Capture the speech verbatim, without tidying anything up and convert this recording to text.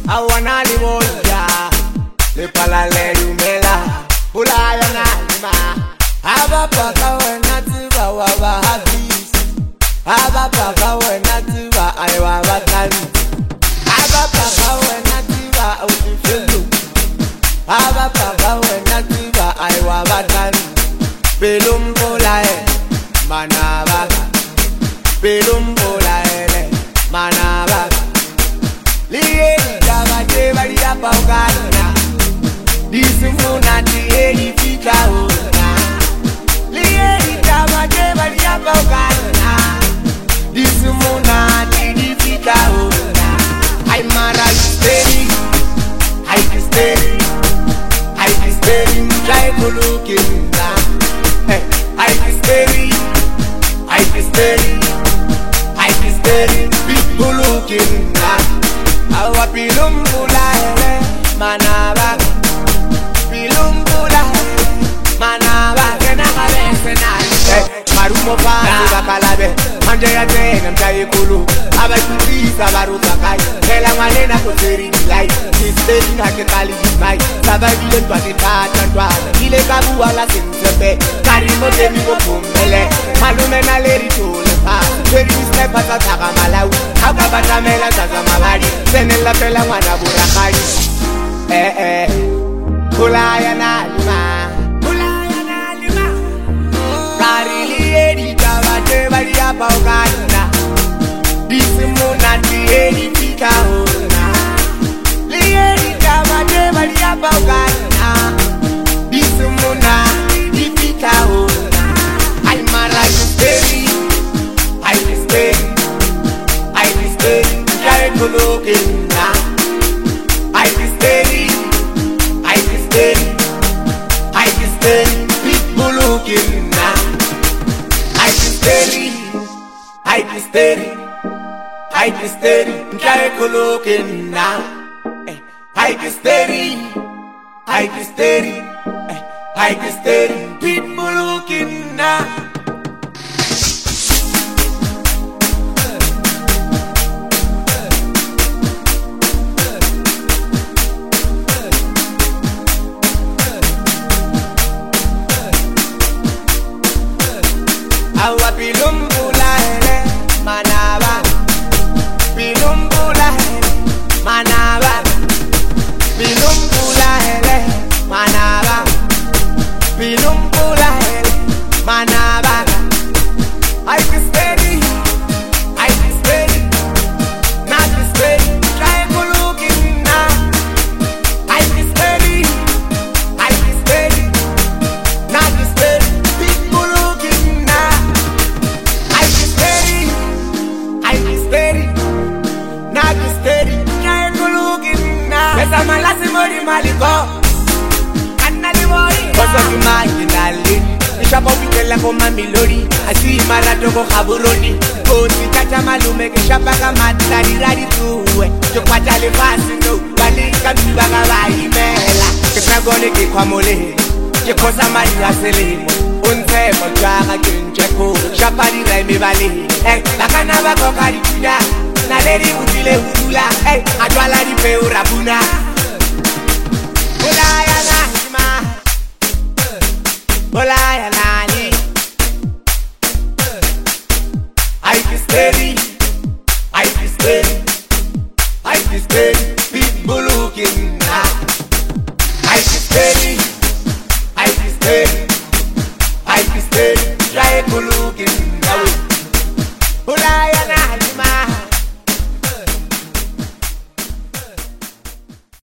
awana limoja le pala le lumela ulaya na lima aba paka wena tiba wa ba habis aba paka wena tiba ai wa ba kali aba paka wena tiba utifelu aba paka wena tiba ai wa ba kali belum polae manaba belum polae manaba liye jaba de bari apa ukana disimuna tiye fika ona liye jaba de bari apa ukana disimuna tiye fika ona ai mara steady ai steady ai steady try to look in that ai steady ai steady ai steady people looking that awa pilumbula hele manaba pilumbula manaba kena kabese nale marumo pasi bakalabe manje ya tena mtayikulu abakuisa baruka kai hela manena kuteri dilai sisteri na kekali mai sababile twate tata twala ile kabuwa la sinsepe karimo demi bokumele malume na leri tole pa leri step ataka malawi akabata mela tata mabadi senela pela mwana burakari eh eh kulaya na lima kulaya na lima karili edi tabate bali apa ukana disimuna tieni fika ona lieri tabate bali apa ukana disimuna fika ona ai mara steady ai steady ai steady try to look in now ai steady ai steady ai steady people looking now ai steady ai steady ai steady try to look in now ai steady ai steady ai steady people looking now. Awa pilumbula hele manaba pilumbula hele manaba pilumbula hele manaba pilumbula hele manaba I can steady I can steady not steady try to look in now I can steady I can steady not steady people looking now I can steady I can steady not steady try to look in now pesa malasi mori maliko kanali mori kosa kimai nalini Shapa ukitela koma milori Asui marato ko kaburoni Koti kacha malume ke shapa kama Tari rari tuwe Chokwata le fasi no Balika mbibaga wa imela Ketragone ke kwa mole Ke kosa mali asele Unse mojaga kincheko Shapa di rai me bale Eh, lakana bako kari kuda Na leri utile hudula Eh, adwala di pe urabuna Ulaya na hima Olaya nani I can steady I can steady I can steady people looking now